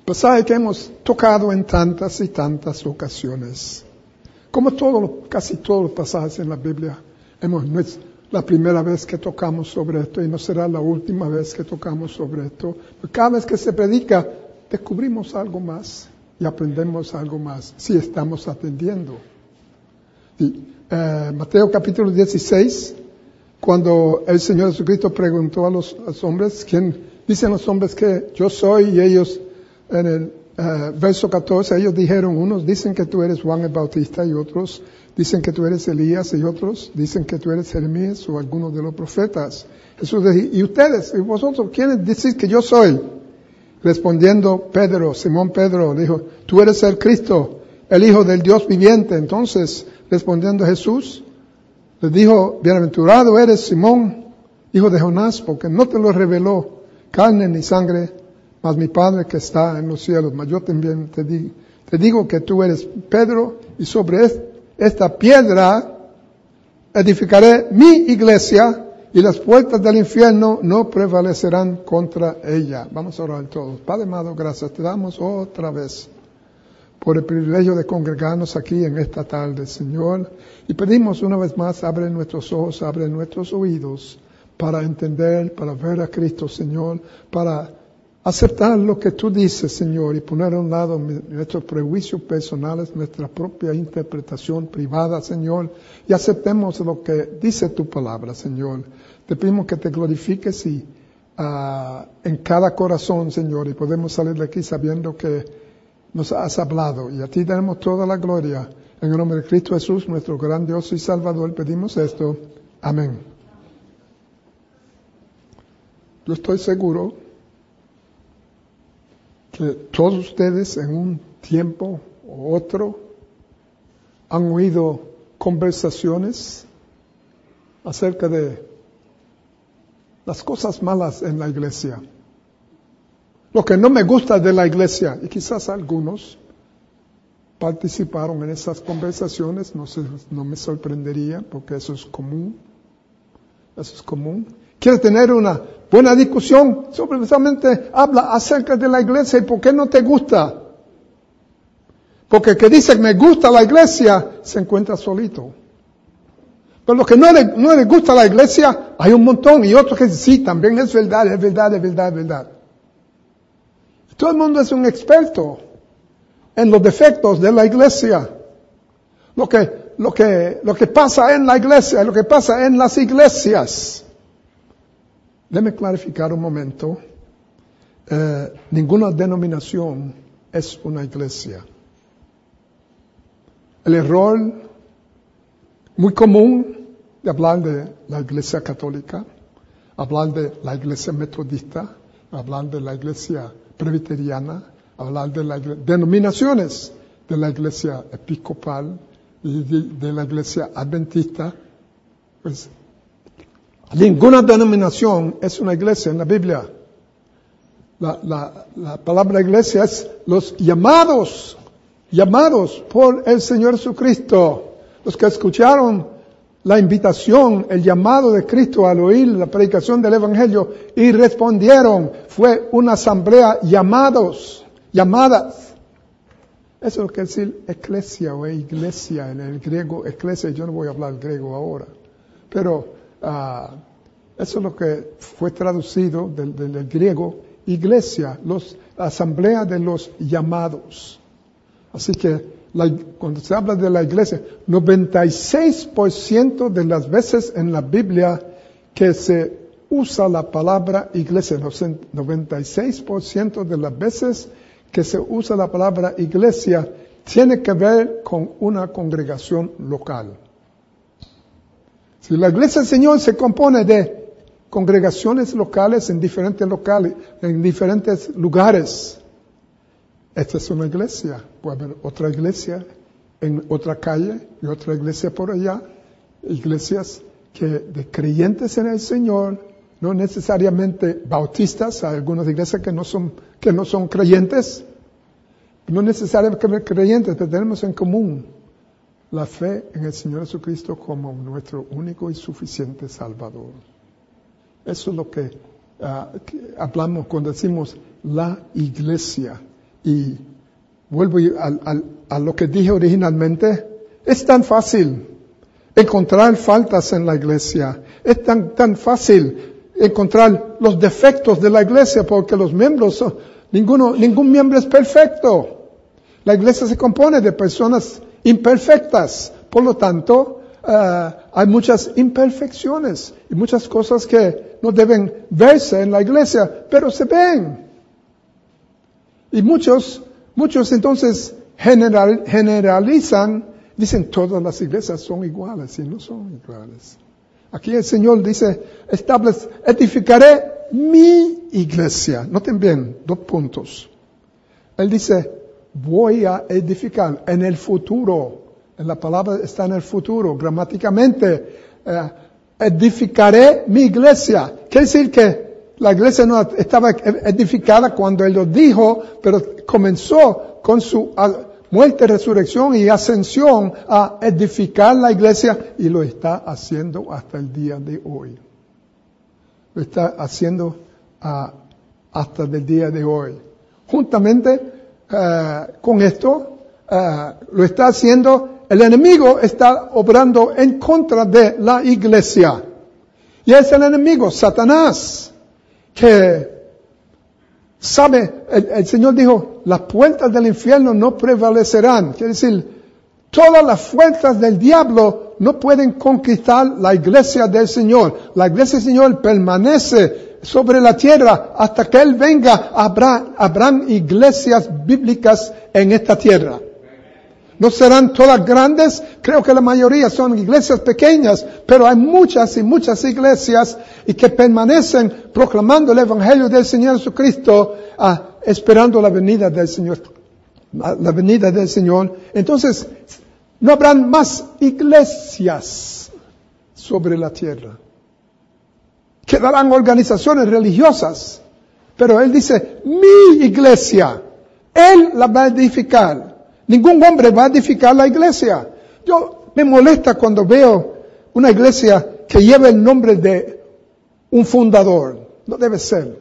Pasaje que hemos tocado en tantas y tantas ocasiones. Como casi todos los pasajes en la Biblia, no es la primera vez que tocamos sobre esto y no será la última vez que tocamos sobre esto. Pero cada vez que se predica, descubrimos algo más y aprendemos algo más, si estamos atendiendo. Mateo capítulo 16, cuando el Señor Jesucristo preguntó a los hombres, ¿quién dicen los hombres que yo soy? Y ellos, en el verso 14, ellos dijeron, unos dicen que tú eres Juan el Bautista y otros dicen que tú eres Elías y otros dicen que tú eres Jeremías o alguno de los profetas. Jesús dijo, ¿y ustedes? ¿Y vosotros quiénes decís que yo soy? Respondiendo Simón Pedro, dijo, tú eres el Cristo, el Hijo del Dios viviente. Entonces, respondiendo Jesús, les dijo, bienaventurado eres Simón, hijo de Jonás, porque no te lo reveló carne ni sangre, mas mi Padre que está en los cielos. Mas yo también te digo que tú eres Pedro, y sobre esta piedra edificaré mi iglesia, y las puertas del infierno no prevalecerán contra ella. Vamos a orar todos. Padre amado, gracias te damos otra vez por el privilegio de congregarnos aquí en esta tarde, Señor. Y pedimos una vez más, abre nuestros ojos, abre nuestros oídos para entender, para ver a Cristo, Señor, para aceptar lo que tú dices, Señor, y poner a un lado nuestros prejuicios personales, nuestra propia interpretación privada, Señor, y aceptemos lo que dice tu palabra, Señor. Te pedimos que te glorifiques en cada corazón, Señor, y podemos salir de aquí sabiendo que nos has hablado, y a ti damos toda la gloria. En el nombre de Cristo Jesús, nuestro gran Dios y Salvador, pedimos esto. Amén. Yo estoy seguro que todos ustedes en un tiempo u otro han oído conversaciones acerca de las cosas malas en la iglesia. Lo que no me gusta de la iglesia, y quizás algunos participaron en esas conversaciones, no me sorprendería porque eso es común. Eso es común. ¿Quieres tener una buena discusión? Precisamente habla acerca de la iglesia y por qué no te gusta. Porque el que dice que me gusta la iglesia se encuentra solito. Pero los que no le gusta la iglesia, hay un montón. Y otros que dicen, sí, también es verdad, es verdad, es verdad, es verdad. Todo el mundo es un experto en los defectos de la iglesia. Lo que pasa en la iglesia, lo que pasa en las iglesias. Déjeme clarificar un momento. Ninguna denominación es una iglesia. El error muy común de hablar de la iglesia católica, hablar de la iglesia metodista, hablar de la iglesia presbiteriana, hablar de las denominaciones de la iglesia episcopal y de la iglesia adventista. Pues, ninguna denominación es una iglesia en la Biblia. La palabra iglesia es los llamados por el Señor Jesucristo. Los que escucharon la invitación, el llamado de Cristo al oír la predicación del Evangelio y respondieron. Fue una asamblea llamadas. Eso es lo que es decir eclesia o iglesia en el griego. Eclesia, yo no voy a hablar griego ahora. Pero eso es lo que fue traducido del griego. Iglesia, la asamblea de los llamados. Así que cuando se habla de la iglesia, 96% de las veces en la Biblia que se usa la palabra iglesia, 96% de las veces que se usa la palabra iglesia, tiene que ver con una congregación local. Si la iglesia del Señor se compone de congregaciones locales en diferentes lugares, esta es una iglesia. Puede haber otra iglesia en otra calle y otra iglesia por allá. Iglesias de creyentes en el Señor, no necesariamente bautistas. Hay algunas iglesias que no son creyentes. No necesariamente creyentes, pero tenemos en común la fe en el Señor Jesucristo como nuestro único y suficiente Salvador. Eso es lo que hablamos cuando decimos la iglesia. Y vuelvo a lo que dije originalmente. Es tan fácil encontrar faltas en la iglesia. Es tan fácil encontrar los defectos de la iglesia porque los miembros, ningún miembro es perfecto. La iglesia se compone de personas imperfectas. Por lo tanto, hay muchas imperfecciones y muchas cosas que no deben verse en la iglesia, pero se ven. Y muchos entonces generalizan, dicen todas las iglesias son iguales y no son iguales. Aquí el Señor dice, edificaré mi iglesia. Noten bien, 2 puntos. Él dice, voy a edificar en el futuro. La palabra está en el futuro. Gramáticamente, edificaré mi iglesia. Quiere decir que la iglesia no estaba edificada cuando Él lo dijo, pero comenzó con su muerte, resurrección y ascensión a edificar la iglesia y lo está haciendo hasta el día de hoy. Lo está haciendo hasta el día de hoy. Juntamente con esto, lo está haciendo, el enemigo está obrando en contra de la iglesia. Y es el enemigo, Satanás, que sabe, el Señor dijo, las puertas del infierno no prevalecerán. Quiere decir, todas las fuerzas del diablo no pueden conquistar la iglesia del Señor. La iglesia del Señor permanece sobre la tierra hasta que Él venga. Habrán iglesias bíblicas en esta tierra. No serán todas grandes, creo que la mayoría son iglesias pequeñas, pero hay muchas y muchas iglesias y que permanecen proclamando el Evangelio del Señor Jesucristo, esperando la venida del Señor. La venida del Señor. Entonces, no habrán más iglesias sobre la tierra. Quedarán organizaciones religiosas, pero Él dice, mi iglesia, Él la va a edificar. Ningún hombre va a edificar la iglesia. Me molesta cuando veo una iglesia que lleva el nombre de un fundador. No debe ser.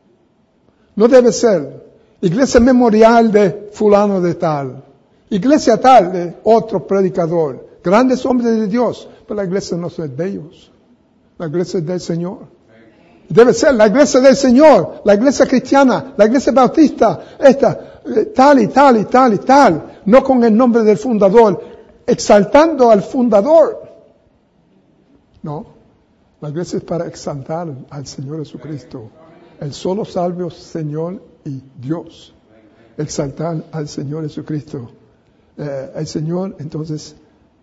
No debe ser. Iglesia memorial de fulano de tal. Iglesia tal de otro predicador. Grandes hombres de Dios. Pero la iglesia no es de ellos. La iglesia es del Señor. Debe ser la iglesia del Señor. La iglesia cristiana. La iglesia bautista. Tal y tal y tal y tal. No con el nombre del fundador, exaltando al fundador. No, la iglesia es para exaltar al Señor Jesucristo, el solo salvo Señor y Dios. Exaltar al Señor Jesucristo. El Señor, entonces,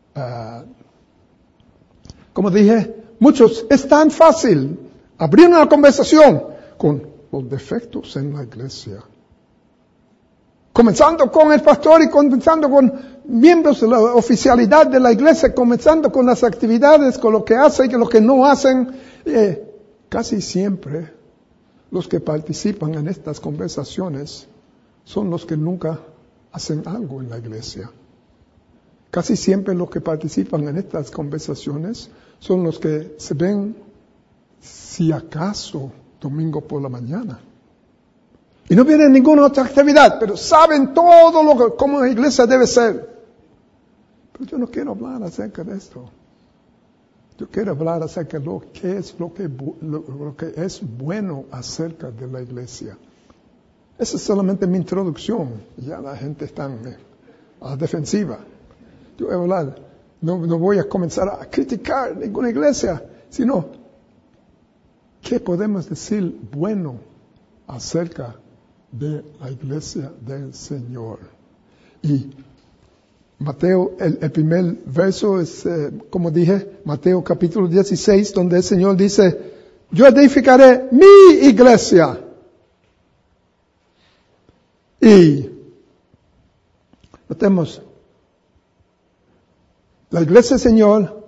como dije, es tan fácil abrir una conversación con los defectos en la iglesia. Comenzando con el pastor y comenzando con miembros de la oficialidad de la iglesia, comenzando con las actividades, con lo que hacen y lo que no hacen. Casi siempre los que participan en estas conversaciones son los que nunca hacen algo en la iglesia. Casi siempre los que participan en estas conversaciones son los que se ven, si acaso, domingo por la mañana. Y no vienen ninguna otra actividad, pero saben todo cómo la iglesia debe ser. Pero yo no quiero hablar acerca de esto. Yo quiero hablar acerca de lo que es bueno acerca de la iglesia. Esa es solamente mi introducción. Ya la gente está a la defensiva. Yo voy a hablar, no voy a comenzar a criticar ninguna iglesia, sino ¿qué podemos decir bueno acerca de la iglesia del Señor? Y Mateo, el primer verso es, como dije, Mateo capítulo 16, donde el Señor dice, yo edificaré mi iglesia. Y notemos, la iglesia del Señor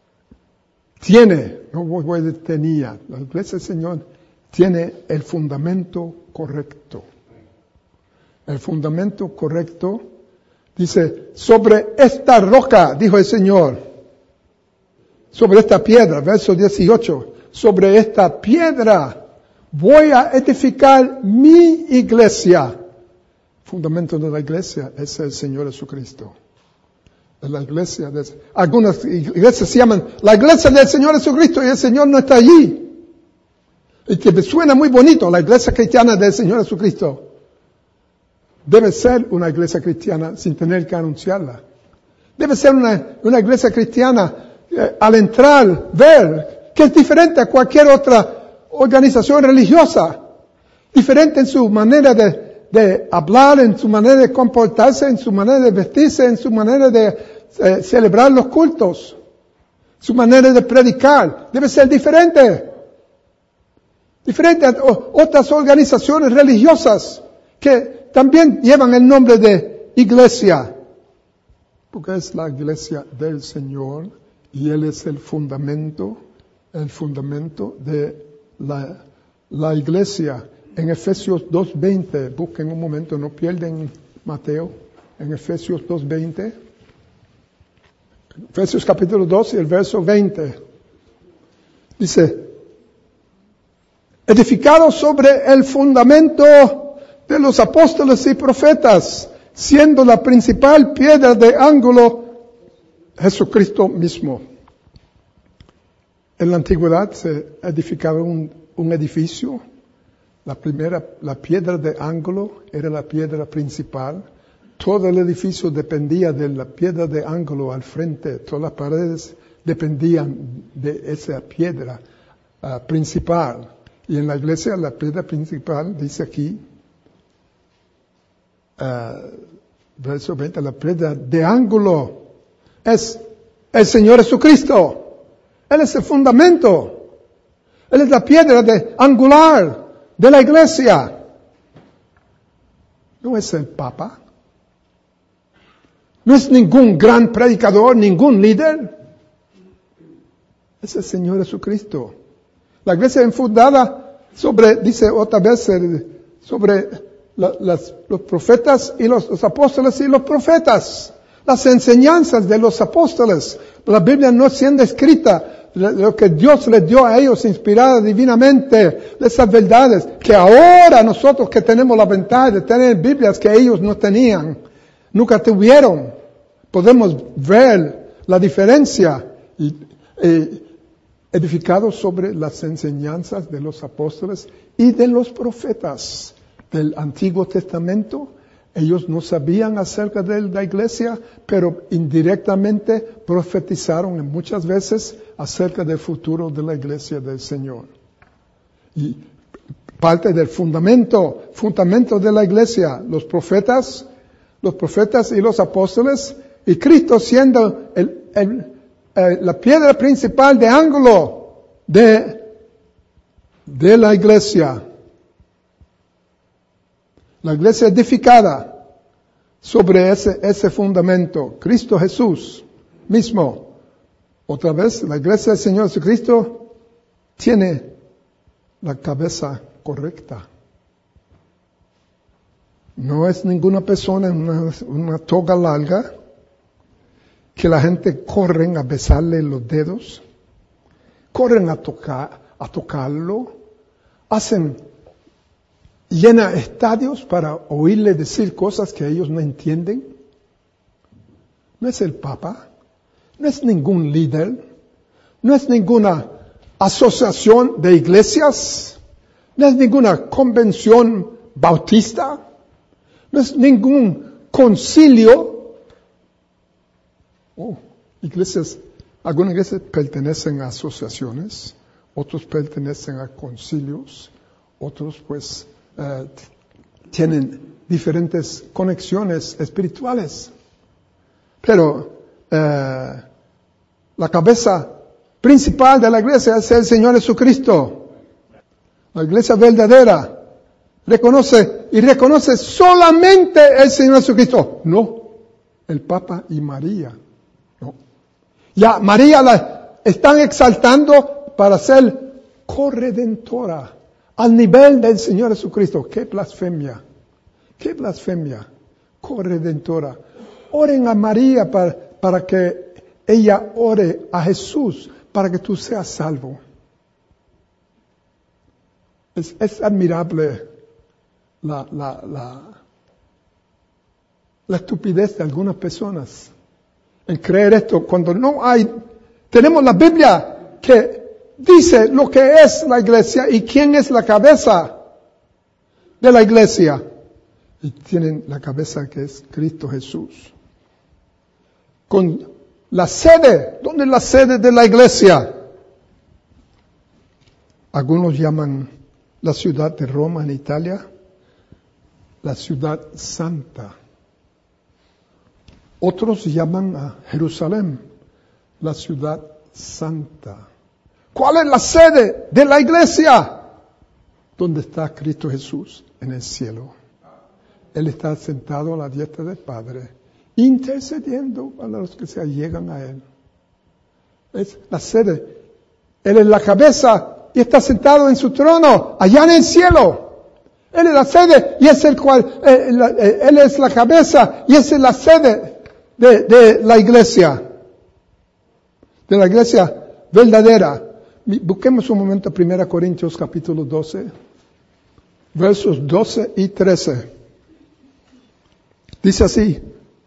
la iglesia del Señor tiene el fundamento correcto. El fundamento correcto dice, sobre esta roca, dijo el Señor, sobre esta piedra, verso 18, sobre esta piedra voy a edificar mi iglesia. fundamento de la iglesia es el Señor Jesucristo. La iglesia, algunas iglesias se llaman la iglesia del Señor Jesucristo y el Señor no está allí. Y que suena muy bonito, la iglesia cristiana del Señor Jesucristo. Debe ser una iglesia cristiana sin tener que anunciarla. Debe ser una iglesia cristiana al entrar, ver que es diferente a cualquier otra organización religiosa. Diferente en su manera de hablar, en su manera de comportarse, en su manera de vestirse, en su manera de celebrar los cultos, su manera de predicar. Debe ser diferente. Diferente a otras organizaciones religiosas que también llevan el nombre de iglesia. Porque es la iglesia del Señor y Él es el fundamento de la iglesia. En Efesios 2:20, busquen un momento, no pierden Mateo, en Efesios 2:20, Efesios capítulo 2 y el verso 20, dice, edificado sobre el fundamento de los apóstoles y profetas, siendo la principal piedra de ángulo Jesucristo mismo. En la antigüedad se edificaba un edificio. La piedra de ángulo era la piedra principal. Todo el edificio dependía de la piedra de ángulo al frente. Todas las paredes dependían de esa piedra principal. Y en la iglesia la piedra principal, dice aquí, verso 20, la piedra de ángulo es el Señor Jesucristo. Él es el fundamento. Él es la piedra angular de la iglesia. No es el Papa. No es ningún gran predicador, ningún líder. Es el Señor Jesucristo. La iglesia es fundada dice otra vez, sobre los profetas y los apóstoles y los profetas. Las enseñanzas de los apóstoles. La Biblia no siendo escrita, lo que Dios les dio a ellos inspirada divinamente, esas verdades que ahora nosotros que tenemos la ventaja de tener Biblias que ellos no tenían, nunca tuvieron, podemos ver la diferencia edificados sobre las enseñanzas de los apóstoles y de los profetas del Antiguo Testamento. Ellos no sabían acerca de la iglesia, pero indirectamente profetizaron muchas veces acerca del futuro de la iglesia del Señor. Y parte del fundamento de la iglesia, los profetas y los apóstoles, y Cristo siendo la piedra principal de ángulo de la iglesia. La iglesia edificada sobre ese fundamento. Cristo Jesús mismo. Otra vez, la iglesia del Señor Jesucristo tiene la cabeza correcta. No es ninguna persona en una toga larga que la gente corren a besarle los dedos, corren a tocarlo, llena estadios para oírle decir cosas que ellos no entienden. No es el Papa, no es ningún líder, no es ninguna asociación de iglesias, no es ninguna convención bautista, no es ningún concilio. Algunas iglesias pertenecen a asociaciones, otros pertenecen a concilios, otros pues tienen diferentes conexiones espirituales. Pero la cabeza principal de la iglesia es el Señor Jesucristo. La iglesia verdadera reconoce solamente el Señor Jesucristo. No, el Papa y María. No. Ya María la están exaltando para ser corredentora al nivel del Señor Jesucristo. ¡Qué blasfemia! ¡Qué blasfemia! Corredentora. Oren a María para que ella ore a Jesús para que tú seas salvo. Es admirable la estupidez de algunas personas en creer esto cuando no hay. Tenemos la Biblia que dice lo que es la iglesia y quién es la cabeza de la iglesia. Y tienen la cabeza que es Cristo Jesús. Con la sede, ¿dónde es la sede de la iglesia? Algunos llaman la ciudad de Roma en Italia la ciudad santa. Otros llaman a Jerusalén la ciudad santa. ¿Cuál es la sede de la iglesia? ¿Dónde está Cristo Jesús? En el cielo. Él está sentado a la diestra del Padre, intercediendo a los que se allegan a Él. Es la sede. Él es la cabeza y está sentado en su trono, allá en el cielo. Él es la sede y es Él es la cabeza y esa es la sede de la iglesia. De la iglesia verdadera. Busquemos un momento 1 Corintios capítulo 12, versos 12 y 13. Dice así: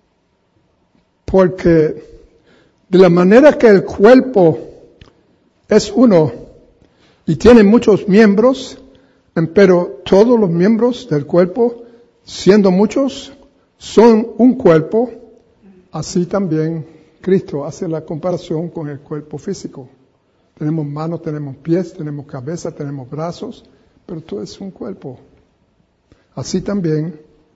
porque de la manera que el cuerpo es uno y tiene muchos miembros, pero todos los miembros del cuerpo, siendo muchos, son un cuerpo, así también Cristo hace la comparación con el cuerpo físico. Tenemos manos, tenemos pies, tenemos cabeza, tenemos brazos, pero todo es un cuerpo. Así también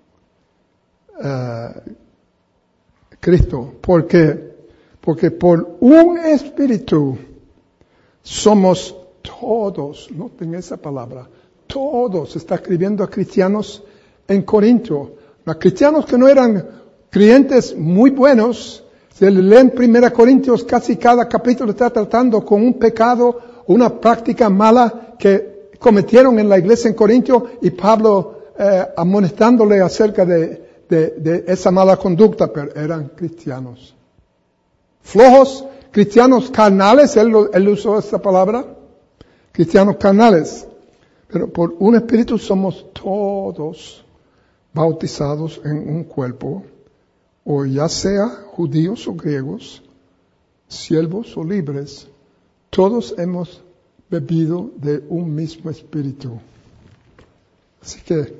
Cristo, porque por un espíritu somos todos, noten esa palabra, todos, está escribiendo a cristianos en Corinto, a cristianos que no eran creyentes muy buenos. Si leen 1 Corintios, casi cada capítulo está tratando con un pecado, una práctica mala que cometieron en la iglesia en Corintio, y Pablo amonestándole acerca de esa mala conducta, pero eran cristianos flojos, cristianos carnales, él usó esta palabra, cristianos carnales, pero por un espíritu somos todos bautizados en un cuerpo, o ya sea judíos o griegos, siervos o libres, todos hemos bebido de un mismo espíritu. Así que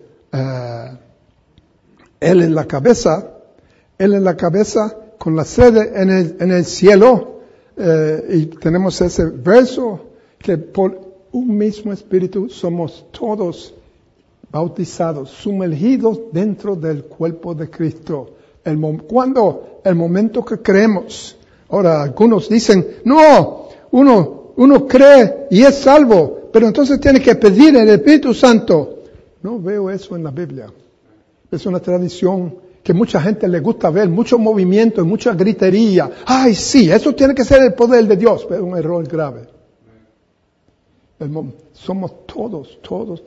Él es la cabeza con la sede en el cielo, y tenemos ese verso que por un mismo espíritu somos todos bautizados, sumergidos dentro del cuerpo de Cristo. ¿Cuándo? El momento que creemos. Ahora, algunos dicen, no, uno cree y es salvo, pero entonces tiene que pedir el Espíritu Santo. No veo eso en la Biblia. Es una tradición que mucha gente le gusta ver, mucho movimiento y mucha gritería. Ay, sí, eso tiene que ser el poder de Dios, pero es un error grave. Somos todos.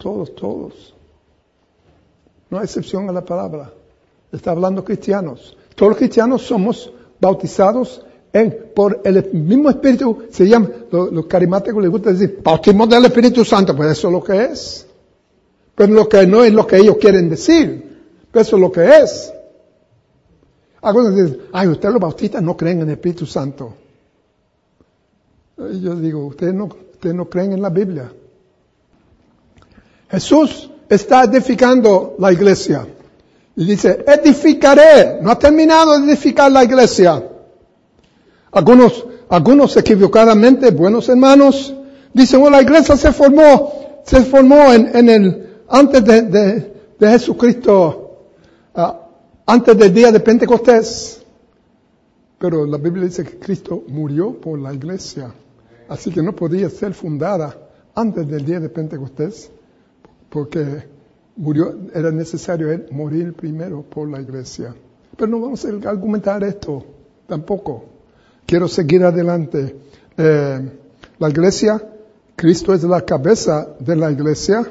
No hay excepción a la palabra. Está hablando cristianos. Todos los cristianos somos bautizados por el mismo Espíritu. Se llama, los carismáticos les gusta decir, bautismo del Espíritu Santo. Pues eso es lo que es. Pero lo que no es lo que ellos quieren decir. Pero eso es lo que es. Algunos dicen, ay, ustedes los bautistas no creen en el Espíritu Santo. Y yo digo, ustedes no creen en la Biblia. Jesús está edificando la iglesia. Y dice, edificaré. No ha terminado de edificar la iglesia. Algunos equivocadamente, buenos hermanos, dicen, la iglesia se formó antes de Jesucristo, antes del día de Pentecostés. Pero la Biblia dice que Cristo murió por la iglesia. Así que no podía ser fundada antes del día de Pentecostés, porque era necesario él morir primero por la iglesia. Pero no vamos a argumentar esto tampoco. Quiero seguir adelante. La iglesia, Cristo es la cabeza de la iglesia.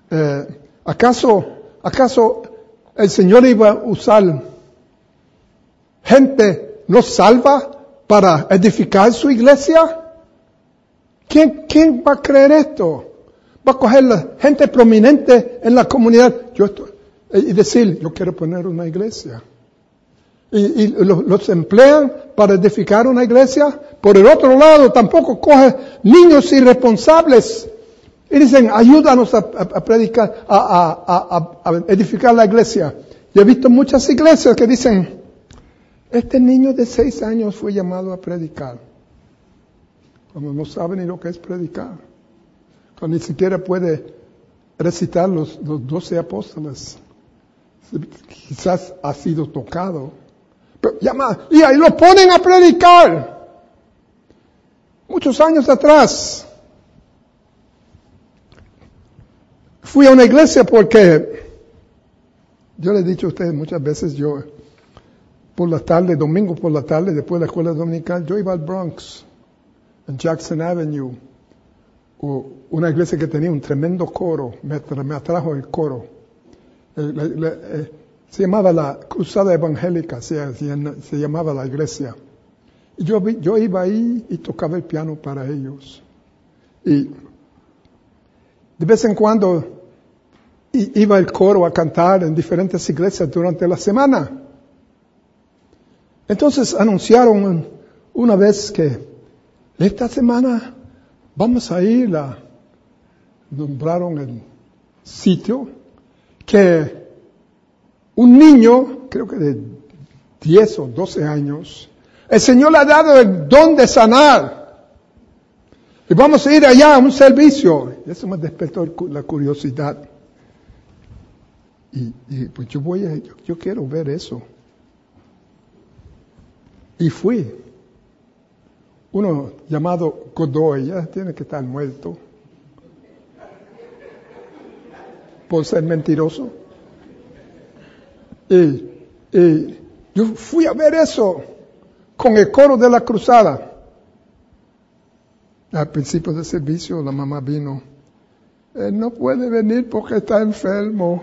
¿Acaso el Señor iba a usar gente no salva para edificar su iglesia? ¿Quién va a creer esto? Va a coger la gente prominente en la comunidad y decir, yo quiero poner una iglesia. y los emplean para edificar una iglesia. Por el otro lado, tampoco coge niños irresponsables y dicen, ayúdanos a predicar, a edificar la iglesia. Yo he visto muchas iglesias que dicen, este niño de 6 años fue llamado a predicar. Cuando no sabe ni lo que es predicar. Cuando ni siquiera puede recitar los 12 apóstoles. Quizás ha sido tocado. Pero y ahí lo ponen a predicar. Muchos años atrás, fui a una iglesia porque, yo le he dicho a ustedes muchas veces, yo por la tarde, domingo por la tarde, después de la escuela dominical, yo iba al Bronx, en Jackson Avenue, una iglesia que tenía un tremendo coro, me atrajo el coro. Se llamaba la Cruzada Evangélica, se llamaba la iglesia. Y yo iba ahí y tocaba el piano para ellos. Y de vez en cuando iba el coro a cantar en diferentes iglesias durante la semana. Entonces anunciaron una vez que esta semana vamos a ir nombraron el sitio, que un niño, creo que de 10 o 12 años, el Señor le ha dado el don de sanar. Y vamos a ir allá a un servicio. Eso me despertó la curiosidad. Y pues yo quiero ver eso. Y fui. Uno llamado Godoy, ya tiene que estar muerto por ser mentiroso. Y yo fui a ver eso con el coro de la cruzada. Al principio del servicio la mamá vino. Él no puede venir porque está enfermo.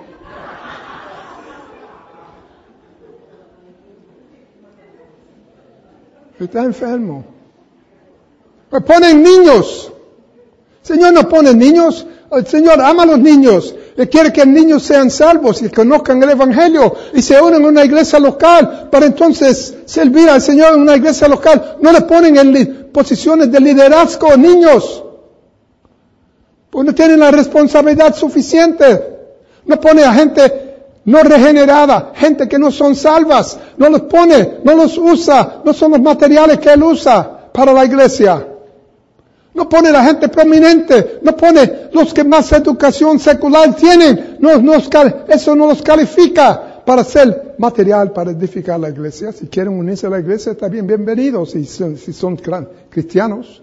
Está enfermo. Me ponen niños. El Señor no pone niños. El Señor ama a los niños. Él quiere que los niños sean salvos y conozcan el Evangelio y se unan a una iglesia local para entonces servir al Señor en una iglesia local. No le ponen en posiciones de liderazgo a niños. Porque no tienen la responsabilidad suficiente. No pone a gente no regenerada, gente que no son salvas. No los pone, no los usa. No son los materiales que Él usa para la iglesia. No pone la gente prominente, no pone los que más educación secular tienen. Eso no los califica para ser material para edificar la iglesia. Si quieren unirse a la iglesia, está bien, bienvenidos si son cristianos.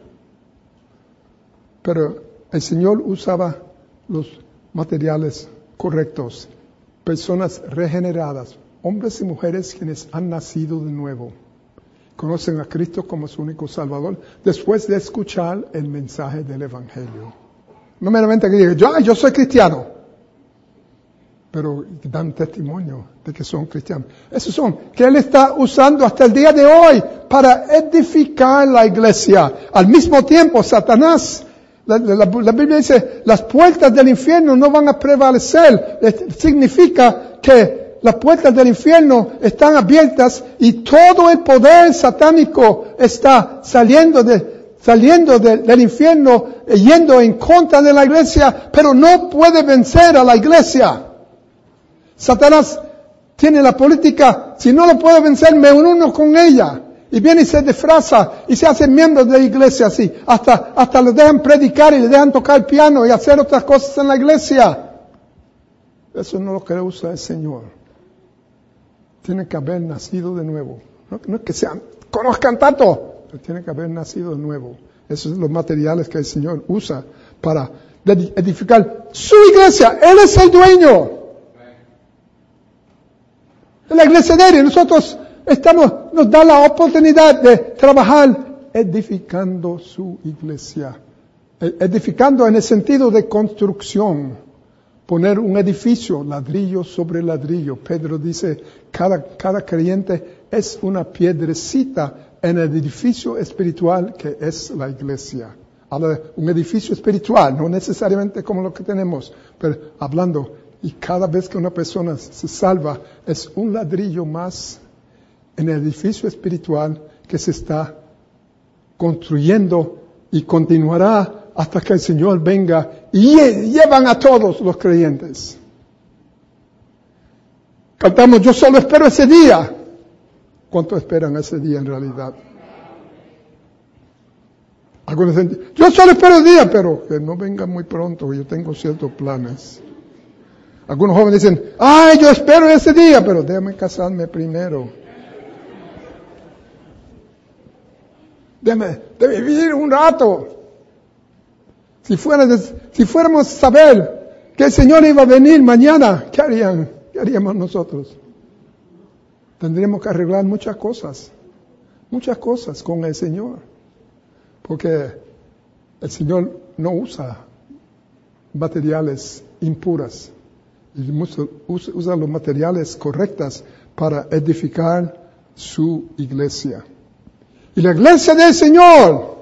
Pero el Señor usaba los materiales correctos. Personas regeneradas, hombres y mujeres quienes han nacido de nuevo. Conocen a Cristo como su único Salvador, después de escuchar el mensaje del Evangelio. No meramente que digan, yo soy cristiano, pero dan testimonio de que son cristianos. Esos son, que Él está usando hasta el día de hoy para edificar la iglesia. Al mismo tiempo, Satanás, la Biblia dice, las puertas del infierno no van a prevalecer. Significa que las puertas del infierno están abiertas y todo el poder satánico está saliendo del infierno, yendo en contra de la iglesia, pero no puede vencer a la iglesia. Satanás tiene la política, si no lo puedo vencer, me uno con ella. Y viene y se disfraza y se hace miembro de la iglesia así. Hasta le dejan predicar y le dejan tocar piano y hacer otras cosas en la iglesia. Eso no es lo que usa el Señor. Tienen que haber nacido de nuevo. No es que conozcan tanto, pero tienen que haber nacido de nuevo. Esos son los materiales que el Señor usa para edificar su iglesia. Él es el dueño de la iglesia de Él. Y nosotros nos da la oportunidad de trabajar edificando su iglesia. Edificando en el sentido de construcción. Poner un edificio, ladrillo sobre ladrillo. Pedro dice, cada creyente es una piedrecita en el edificio espiritual que es la iglesia. Habla de un edificio espiritual, no necesariamente como lo que tenemos, pero hablando, y cada vez que una persona se salva, es un ladrillo más en el edificio espiritual que se está construyendo y continuará hasta que el Señor venga y llevan a todos los creyentes. Cantamos, yo solo espero ese día. ¿Cuánto esperan ese día en realidad? Algunos dicen, yo solo espero el día, pero que no venga muy pronto, yo tengo ciertos planes. Algunos jóvenes dicen, ay, yo espero ese día, pero déjame casarme primero. Déjame vivir un rato. Si fuéramos a saber que el Señor iba a venir mañana, ¿qué haríamos nosotros? Tendríamos que arreglar muchas cosas con el Señor. Porque el Señor no usa materiales impuras. Y usa los materiales correctos para edificar su iglesia. Y la iglesia del Señor,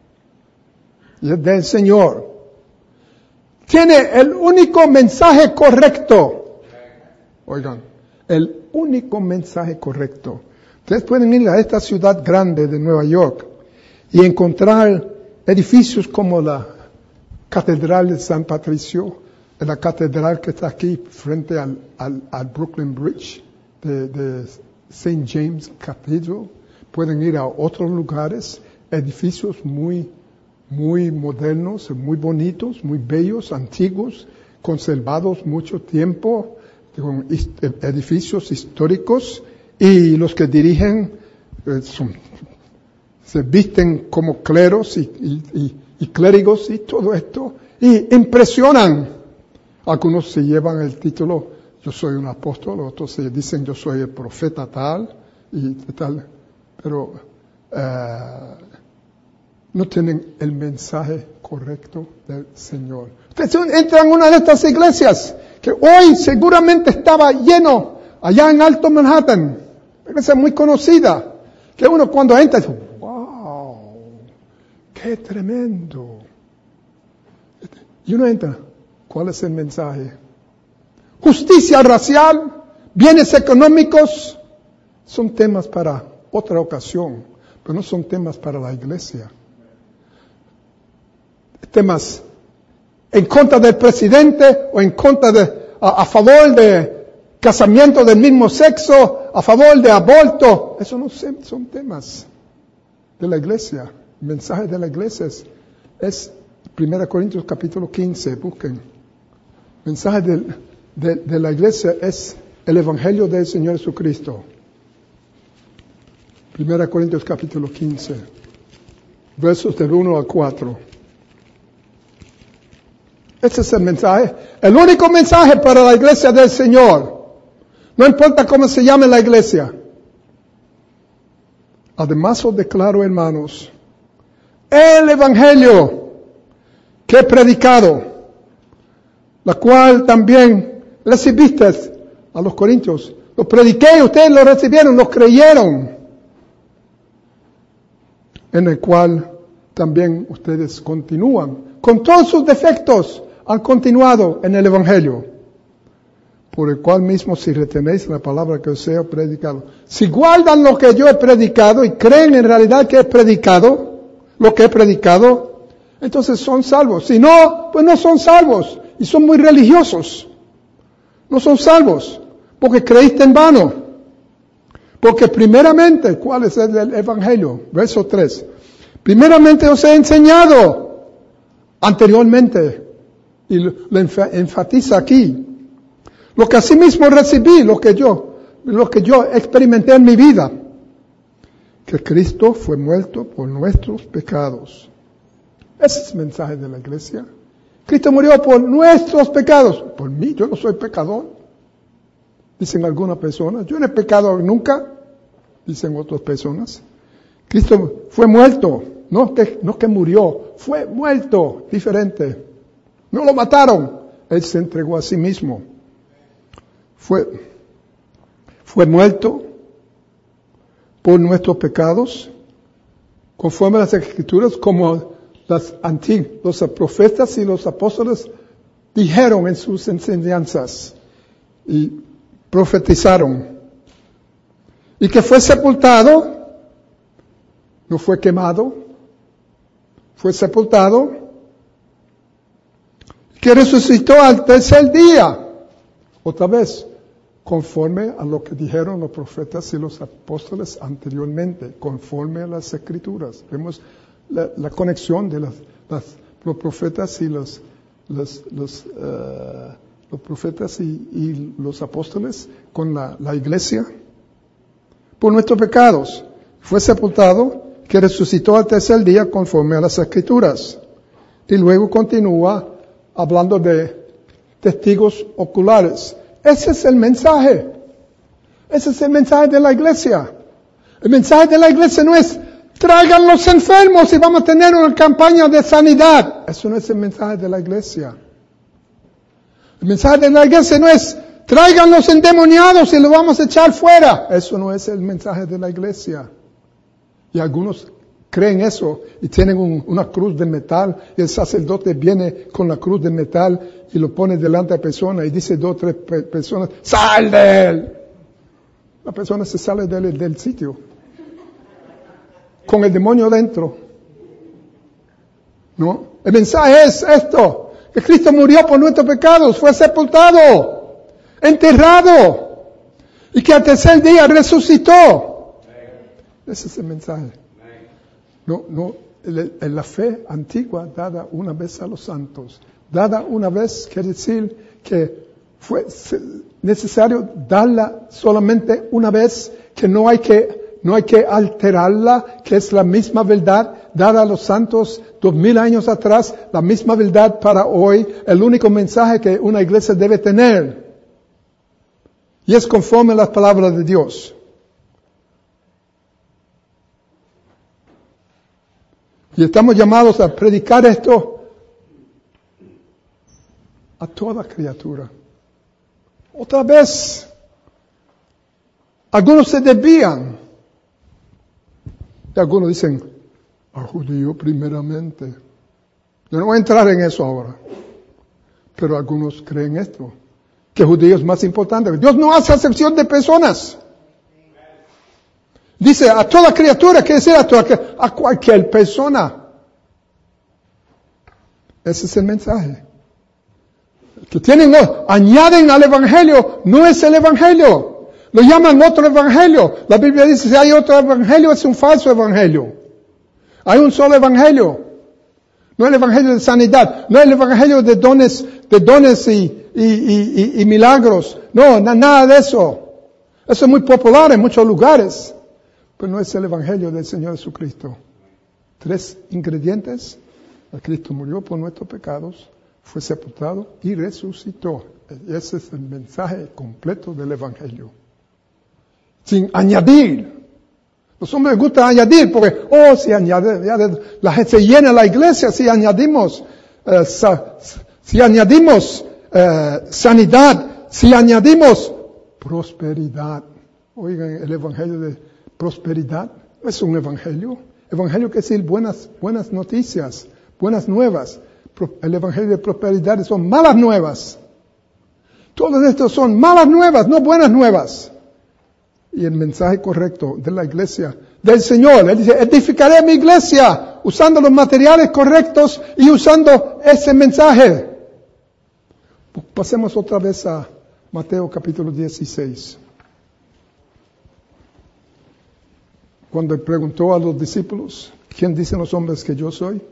tiene el único mensaje correcto. Oigan, el único mensaje correcto. Ustedes pueden ir a esta ciudad grande de Nueva York y encontrar edificios como la Catedral de San Patricio, la catedral que está aquí frente al Brooklyn Bridge de St. James Cathedral. Pueden ir a otros lugares, edificios muy modernos, muy bonitos, muy bellos, antiguos, conservados mucho tiempo, con edificios históricos, y los que dirigen se visten como cleros y clérigos y todo esto, y impresionan. Algunos se llevan el título, yo soy un apóstol, otros se dicen, yo soy el profeta tal, y tal, pero no tienen el mensaje correcto del Señor. Ustedes entran en una de estas iglesias, que hoy seguramente estaba lleno, allá en Alto Manhattan, una iglesia muy conocida, que uno cuando entra dice, wow, qué tremendo. Y uno entra, ¿cuál es el mensaje? Justicia racial, bienes económicos, son temas para otra ocasión, pero no son temas para la iglesia. Temas en contra del presidente o en contra a favor de casamiento del mismo sexo, a favor de aborto. Eso no son temas de la iglesia. El mensaje de la iglesia es 1 Corintios capítulo 15, busquen. El mensaje de la iglesia es el evangelio del Señor Jesucristo. 1 Corintios capítulo 15, versos del 1 al 4. Ese es el mensaje, el único mensaje para la iglesia del Señor. No importa cómo se llame la iglesia. Además os declaro, hermanos, el evangelio que he predicado, la cual también recibiste a los corintios. Lo prediqué, ustedes lo recibieron, lo creyeron. En el cual también ustedes continúan. Con todos sus defectos han continuado en el evangelio. Por el cual mismo, si retenéis la palabra que os he predicado, si guardan lo que yo he predicado y creen en realidad que he predicado, lo que he predicado, entonces son salvos. Si no, pues no son salvos. Y son muy religiosos. No son salvos. Porque creíste en vano. Porque primeramente, ¿cuál es el evangelio? Verso 3. Primeramente os he enseñado anteriormente. Y lo enfatiza aquí. Lo que asimismo recibí, lo que yo experimenté en mi vida. Que Cristo fue muerto por nuestros pecados. Ese es el mensaje de la iglesia. Cristo murió por nuestros pecados. Por mí, yo no soy pecador. Dicen algunas personas. Yo no he pecado nunca. Dicen otras personas. Cristo fue muerto. No que murió. Fue muerto. Diferente. No lo mataron. Él se entregó a sí mismo. Fue muerto por nuestros pecados. Conforme a las Escrituras, como los profetas y los apóstoles dijeron en sus enseñanzas y profetizaron. y que fue sepultado, no fue quemado, fue sepultado, que resucitó al tercer día, otra vez, conforme a lo que dijeron los profetas y los apóstoles anteriormente, conforme a las Escrituras. Vemos la conexión de los profetas y los profetas y los apóstoles con la iglesia. Por nuestros pecados fue sepultado, que resucitó al tercer día conforme a las Escrituras. Y luego continúa hablando de testigos oculares. Ese es el mensaje. Ese es el mensaje de la iglesia. El mensaje de la iglesia no es traigan los enfermos y vamos a tener una campaña de sanidad. Eso no es el mensaje de la iglesia. El mensaje de la iglesia no es traigan los endemoniados y los vamos a echar fuera. Eso no es el mensaje de la iglesia. Y algunos creen eso y tienen una cruz de metal y el sacerdote viene con la cruz de metal y lo pone delante de la persona y dice 2 o 3 personas, ¡sal de él! La persona se sale del sitio con el demonio dentro. ¿No? El mensaje es esto, que Cristo murió por nuestros pecados, fue sepultado, enterrado y que al tercer día resucitó. Ese es el mensaje. La fe antigua dada una vez a los santos, dada una vez quiere decir que fue necesario darla solamente una vez, que no hay que alterarla, que es la misma verdad dada a los santos 2000 años atrás, la misma verdad para hoy, el único mensaje que una iglesia debe tener. Y es conforme a las palabras de Dios. Y estamos llamados a predicar esto a toda criatura. Otra vez, algunos se desvían. Y algunos dicen, a judío primeramente. Yo no voy a entrar en eso ahora. Pero algunos creen esto, que judío es más importante. Dios no hace acepción de personas. Dice a toda criatura, quiere decir a cualquier persona. Ese es el mensaje. Que añaden al evangelio, no es el evangelio. Lo llaman otro evangelio. La Biblia dice, si hay otro evangelio, es un falso evangelio. Hay un solo evangelio. No el evangelio de sanidad, no el evangelio de dones y milagros. No, nada de eso. Eso es muy popular en muchos lugares. Pero no es el evangelio del Señor Jesucristo. 3 ingredientes. Cristo murió por nuestros pecados, fue sepultado y resucitó. Ese es el mensaje completo del evangelio. Sin añadir. Los hombres les gusta añadir porque, si añade, la gente se llena la iglesia si añadimos, sanidad, si añadimos prosperidad. Oigan, el evangelio de prosperidad no es un evangelio. Evangelio quiere decir buenas noticias, buenas nuevas. El evangelio de prosperidad son malas nuevas. Todos estos son malas nuevas, no buenas nuevas. Y el mensaje correcto de la iglesia del Señor, Él dice, edificaré mi iglesia usando los materiales correctos y usando ese mensaje. Pasemos otra vez a Mateo capítulo 16. Cuando preguntó a los discípulos, ¿quién dicen los hombres que yo soy?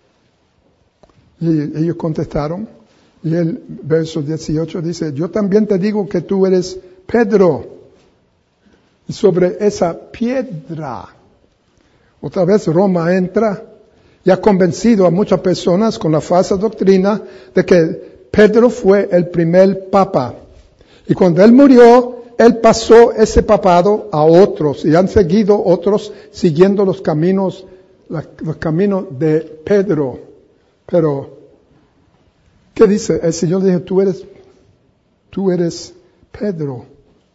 Y ellos contestaron, y el verso 18 dice, yo también te digo que tú eres Pedro, y sobre esa piedra, otra vez Roma entra y ha convencido a muchas personas con la falsa doctrina de que Pedro fue el primer papa. Y cuando él murió, él pasó ese papado a otros y han seguido otros siguiendo los caminos de Pedro. Pero, ¿qué dice? El Señor dijo, tú eres Pedro,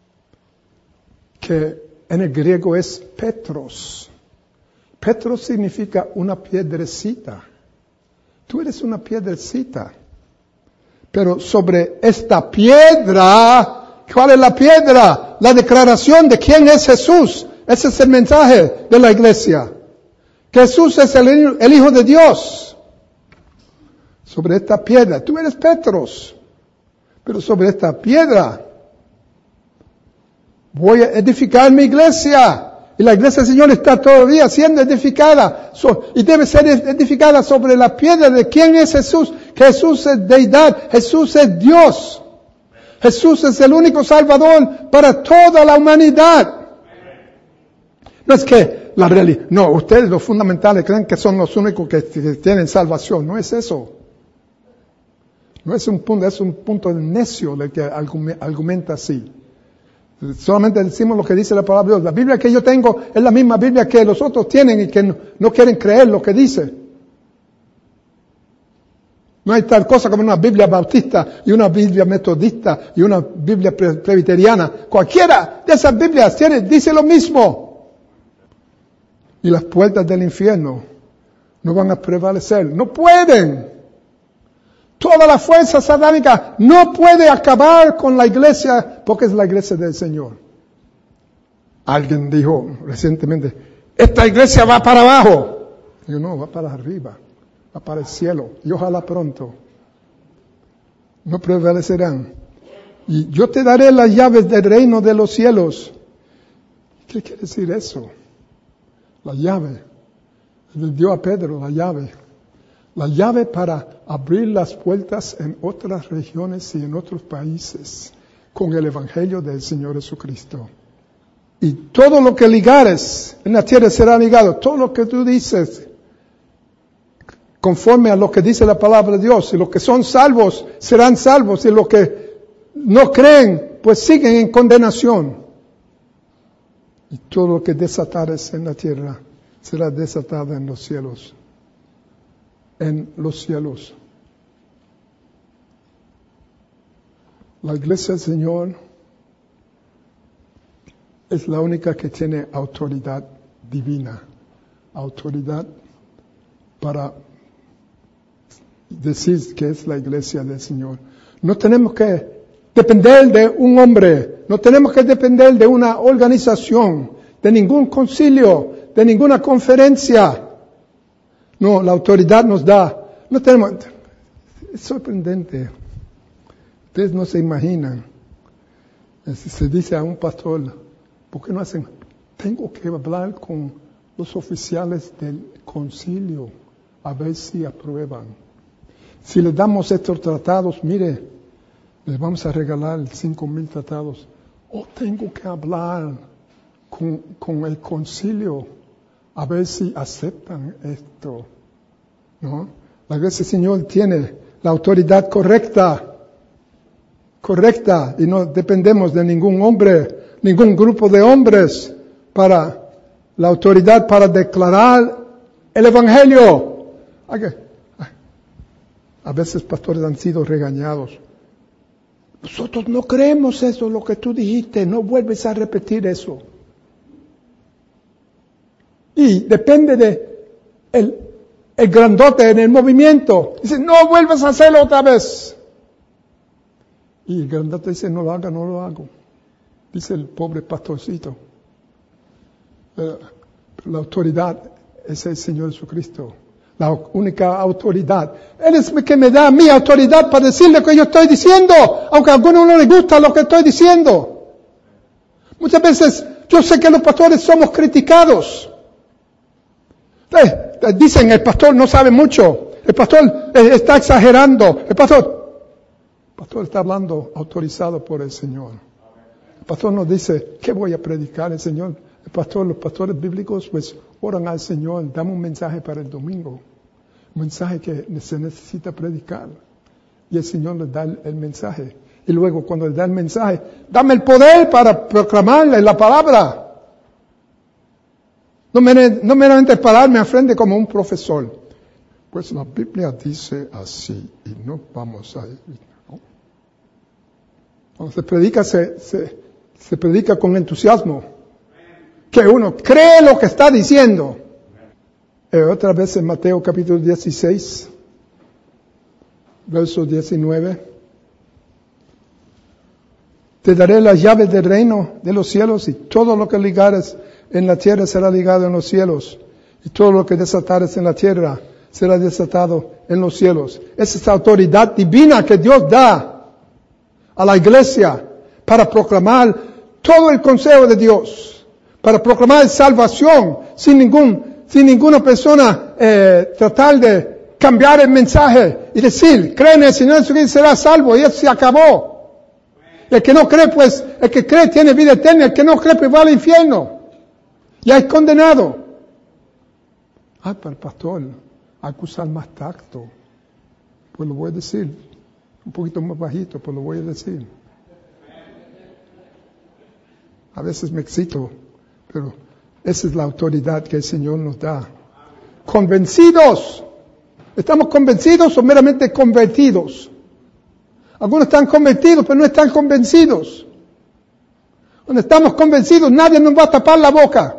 que en el griego es Petros. Petros significa una piedrecita. Tú eres una piedrecita. Pero sobre esta piedra, ¿cuál es la piedra? la declaración de quién es Jesús. Ese es el mensaje de la iglesia. Que Jesús es el Hijo de Dios. Sobre esta piedra, tú eres Petros, pero sobre esta piedra voy a edificar mi iglesia. Y la iglesia del Señor está todavía siendo edificada. Y debe ser edificada sobre la piedra de quién es Jesús. Que Jesús es deidad. Jesús es Dios. Jesús es el único Salvador para toda la humanidad. No es que la realidad. No, ustedes los fundamentales creen que son los únicos que tienen salvación. No es eso. No es un punto necio el que argumenta así. Solamente decimos lo que dice la palabra de Dios. La Biblia que yo tengo es la misma Biblia que los otros tienen y que no quieren creer lo que dice. No hay tal cosa como una Biblia bautista y una Biblia metodista y una Biblia presbiteriana. Cualquiera de esas Biblias dice lo mismo. Y las puertas del infierno no van a prevalecer. No pueden. Toda la fuerza satánica no puede acabar con la iglesia porque es la iglesia del Señor. Alguien dijo recientemente, esta iglesia va para abajo. Digo, no, va para arriba, va para el cielo y ojalá pronto. No prevalecerán. Y yo te daré las llaves del reino de los cielos. ¿Qué quiere decir eso? La llave. Le dio a Pedro la llave. La llave para abrir las puertas en otras regiones y en otros países con el Evangelio del Señor Jesucristo. Y todo lo que ligares en la tierra será ligado. Todo lo que tú dices, conforme a lo que dice la palabra de Dios. Y los que son salvos serán salvos. Y los que no creen, pues siguen en condenación. Y todo lo que desatares en la tierra será desatado en los cielos. En los cielos. La iglesia del Señor es la única que tiene autoridad divina, autoridad para decir que es la iglesia del Señor. No tenemos que depender de un hombre, no tenemos que depender de una organización, de ningún concilio, de ninguna conferencia. No, la autoridad nos da. No tenemos. Es sorprendente. Ustedes no se imaginan. Se dice a un pastor, ¿por qué no hacen? Tengo que hablar con los oficiales del concilio a ver si aprueban. Si les damos estos tratados, mire, les vamos a regalar 5,000 tratados. O tengo que hablar con el concilio a ver si aceptan esto. ¿No? La iglesia del Señor tiene la autoridad correcta, y no dependemos de ningún hombre, ningún grupo de hombres para la autoridad para declarar el Evangelio. A veces pastores han sido regañados. Nosotros no creemos eso, lo que tú dijiste, no vuelves a repetir eso. Y depende de el grandote en el movimiento. Dice, no vuelvas a hacerlo otra vez. Y el grandote dice, no lo hago. Dice el pobre pastorcito. Pero la autoridad es el Señor Jesucristo. La única autoridad. Él es el que me da mi autoridad para decirle lo que yo estoy diciendo. Aunque a algunos no les gusta lo que estoy diciendo. Muchas veces yo sé que los pastores somos criticados. Dicen, el pastor no sabe mucho, el pastor está exagerando, el pastor está hablando autorizado por el Señor. El pastor no dice, ¿qué voy a predicar el Señor? Los pastores bíblicos pues oran al Señor, dame un mensaje para el domingo, un mensaje que se necesita predicar. Y el Señor les da el mensaje. Y luego cuando les da el mensaje, dame el poder para proclamarle la palabra. No meramente pararme a frente como un profesor. Pues la Biblia dice así y no vamos a ir. ¿No? Cuando se predica, se predica con entusiasmo. Que uno cree lo que está diciendo. Otra vez en Mateo capítulo 16, verso 19. Te daré las llaves del reino de los cielos, y todo lo que ligares en la tierra será ligado en los cielos, y todo lo que desatares en la tierra será desatado en los cielos. Esa es la autoridad divina que Dios da a la iglesia para proclamar todo el consejo de Dios, para proclamar salvación sin ninguna persona tratar de cambiar el mensaje y decir, cree en el Señor Jesucristo y será salvo, y eso se acabó. El que no cree, pues, el que cree tiene vida eterna, el que no cree, pues va al infierno. Ya es condenado. Para el pastor, hay que usar más tacto. Pues lo voy a decir. Un poquito más bajito, pues lo voy a decir. A veces me excito, pero esa es la autoridad que el Señor nos da. Convencidos. ¿Estamos convencidos o meramente convertidos? Algunos están convertidos, pero no están convencidos. Cuando estamos convencidos, nadie nos va a tapar la boca.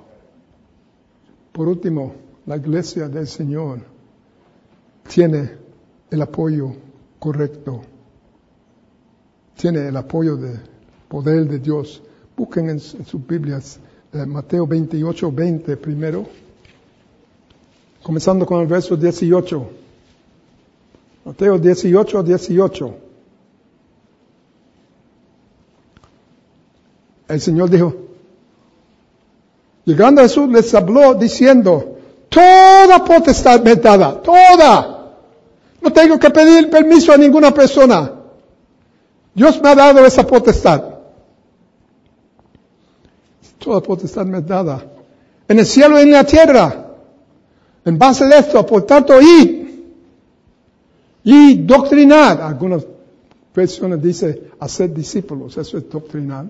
Por último, la iglesia del Señor tiene el apoyo correcto. Tiene el apoyo del poder de Dios. Busquen en sus Biblias Mateo 28:20 primero. Comenzando con el verso 18. Mateo 18:18. El Señor dijo, llegando a Jesús les habló diciendo, toda potestad me dada, toda. No tengo que pedir permiso a ninguna persona. Dios me ha dado esa potestad. Toda potestad me dada. En el cielo y en la tierra. En base de esto, por tanto, y doctrinar. Algunas versiones dicen hacer discípulos. Eso es doctrinar.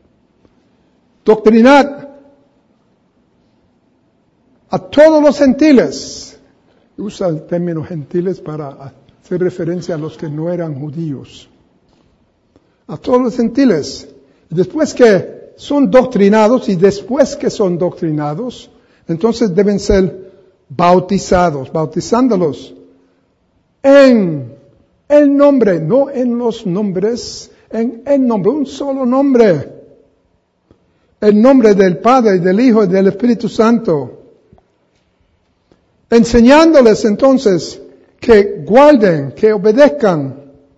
Doctrinar a todos los gentiles. Usa el término gentiles para hacer referencia a los que no eran judíos. A todos los gentiles. Después que son doctrinados, entonces deben ser bautizados, bautizándolos en el nombre, no en los nombres, en el nombre, un solo nombre. El nombre del Padre, del Hijo y del Espíritu Santo. Enseñándoles entonces que guarden, que obedezcan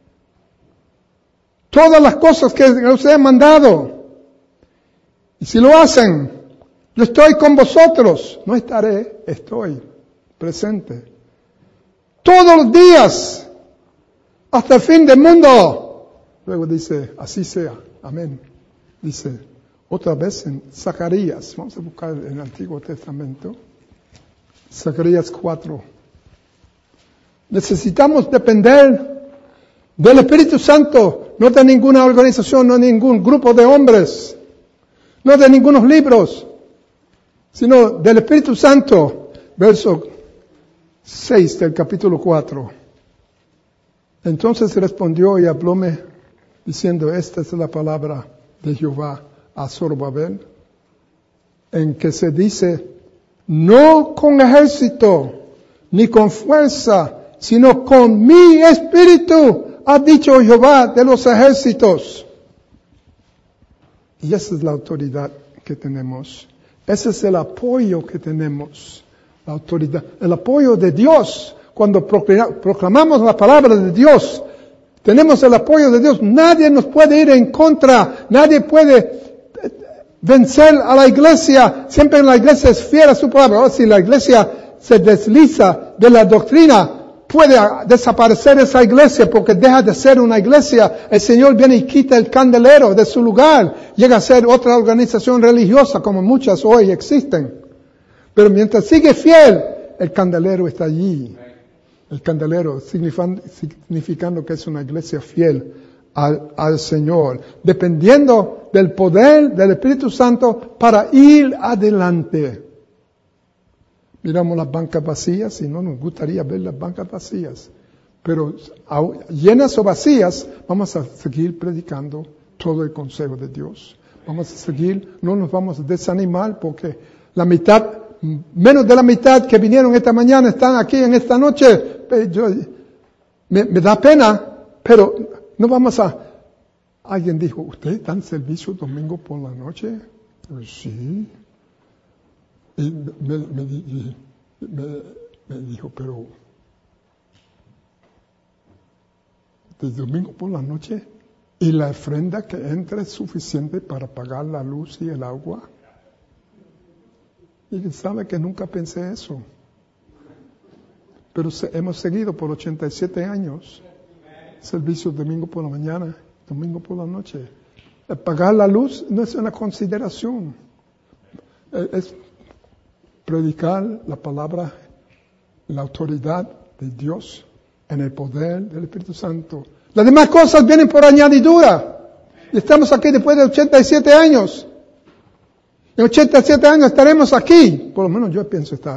todas las cosas que os he mandado. Y si lo hacen, yo estoy con vosotros. No estaré, estoy presente. Todos los días, hasta el fin del mundo. Luego dice, así sea. Amén. Dice otra vez en Zacarías. Vamos a buscar en el Antiguo Testamento. Zacarías 4. Necesitamos depender del Espíritu Santo, no de ninguna organización, no de ningún grupo de hombres, no de ningunos libros, sino del Espíritu Santo. Verso 6 del capítulo 4. Entonces respondió y hablóme diciendo, esta es la palabra de Jehová a Zorobabel, en que se dice, no con ejército, ni con fuerza, sino con mi espíritu, ha dicho Jehová de los ejércitos. Y esa es la autoridad que tenemos. Ese es el apoyo que tenemos. La autoridad, el apoyo de Dios. Cuando proclamamos la palabra de Dios, tenemos el apoyo de Dios. Nadie nos puede ir en contra. Nadie puede vencer a la iglesia. Siempre la iglesia es fiel a su palabra. Ahora, si la iglesia se desliza de la doctrina, puede desaparecer esa iglesia porque deja de ser una iglesia. El Señor viene y quita el candelero de su lugar. Llega a ser otra organización religiosa como muchas hoy existen. Pero mientras sigue fiel, el candelero está allí. El candelero significando que es una iglesia fiel al Señor, dependiendo del poder del Espíritu Santo para ir adelante. Miramos las bancas vacías y no nos gustaría ver las bancas vacías, pero llenas o vacías, vamos a seguir predicando todo el consejo de Dios. Vamos a seguir, no nos vamos a desanimar porque la mitad, menos de la mitad que vinieron esta mañana están aquí en esta noche. Me da pena, pero no vamos a Alguien dijo, ¿usted da servicio domingo por la noche? Pues sí. Y me dijo, pero ¿de domingo por la noche? ¿Y la ofrenda que entra es suficiente para pagar la luz y el agua? Y sabe que nunca pensé eso. Pero hemos seguido por 87 años. Servicio domingo por la mañana, domingo por la noche. Pagar la luz no es una consideración. Es predicar la palabra, la autoridad de Dios en el poder del Espíritu Santo. Las demás cosas vienen por añadidura. Y estamos aquí después de 87 años. En 87 años estaremos aquí. Por lo menos yo pienso estar.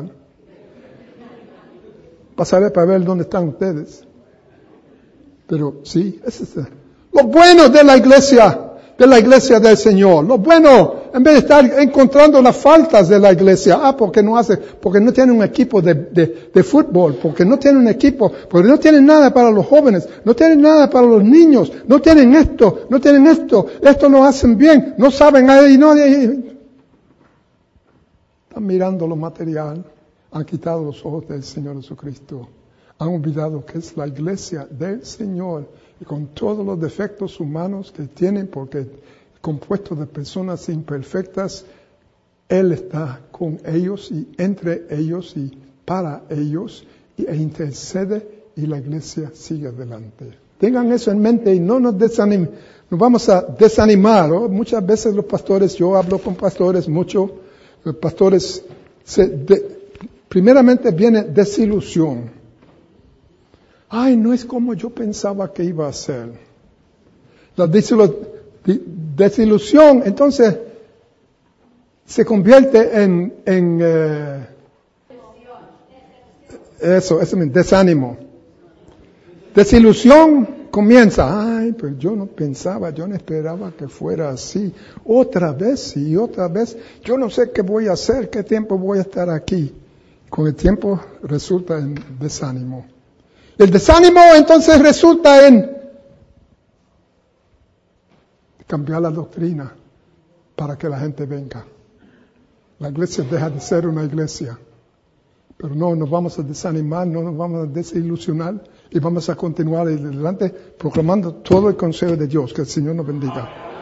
Pasaré para ver dónde están ustedes. Pero sí, ese es lo bueno de la iglesia del Señor. Lo bueno, en vez de estar encontrando las faltas de la iglesia. Porque no tienen un equipo de fútbol, porque no tienen un equipo, porque no tienen nada para los jóvenes, no tienen nada para los niños, no tienen esto no hacen bien, no saben, están mirando lo material, han quitado los ojos del Señor Jesucristo. Han olvidado que es la iglesia del Señor y con todos los defectos humanos que tienen, porque compuesto de personas imperfectas, Él está con ellos y entre ellos y para ellos e intercede y la iglesia sigue adelante. Tengan eso en mente y no nos desanimen, nos vamos a desanimar, ¿no? Muchas veces los pastores, yo hablo con pastores mucho, los pastores, primeramente viene desilusión. No es como yo pensaba que iba a ser. La desilusión, entonces, se convierte en desánimo. Desilusión comienza, pues yo no pensaba, yo no esperaba que fuera así. Otra vez y otra vez, yo no sé qué voy a hacer, qué tiempo voy a estar aquí. Con el tiempo resulta en desánimo. El desánimo entonces resulta en cambiar la doctrina para que la gente venga. La iglesia deja de ser una iglesia. Pero no nos vamos a desanimar, no nos vamos a desilusionar y vamos a continuar adelante proclamando todo el consejo de Dios. Que el Señor nos bendiga.